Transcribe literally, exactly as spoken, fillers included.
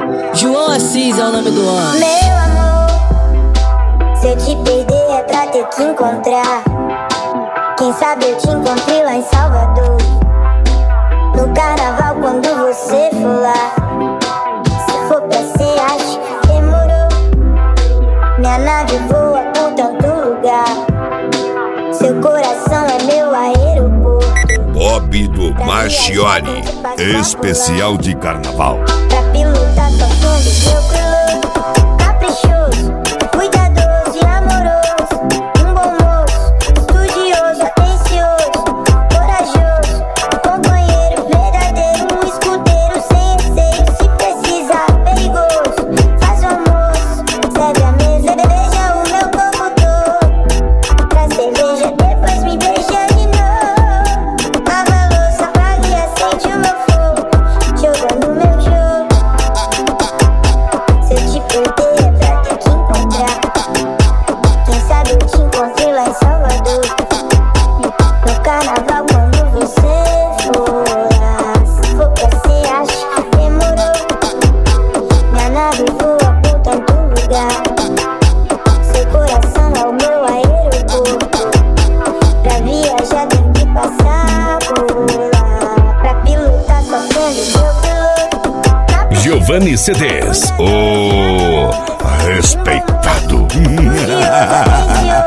João Assis é o nome do homem. Meu amor, se eu te perder é pra ter que encontrar. Quem sabe eu te encontrei lá em Salvador, no carnaval quando você for lá. Se for pra ser, acho que demorou. Minha nave voa por tanto lugar. Seu coração é meu aeroporto. Bob do Marchiori, especial de carnaval. Pra pilotar só som do meu piloto. Caprichoso, cuidadoso e amoroso. Um bom moço, estudioso, atencioso, corajoso, companheiro verdadeiro, um escudeiro sem receio. Se precisar, perigoso, faz o almoço, serve a mesa, beija o meu corpo todo. Pra cerveja, depois me beija de novo. Lava a louça, apaga e acende o meu fogo, jogando meu jogo. Se eu te perder é pra ter que encontrar. Quem sabe eu te encontrei lá em Salvador, no carnaval quando você for lá. Se for pra ser, acho que demorou. Minha nave voa por tanto lugar. Seu coração é o meu aeroporto. Pra viajar tem que passar por lá. Pra pilotar só sendo meu piloto. Giovanni C Ds, o respeitado. Delicioso,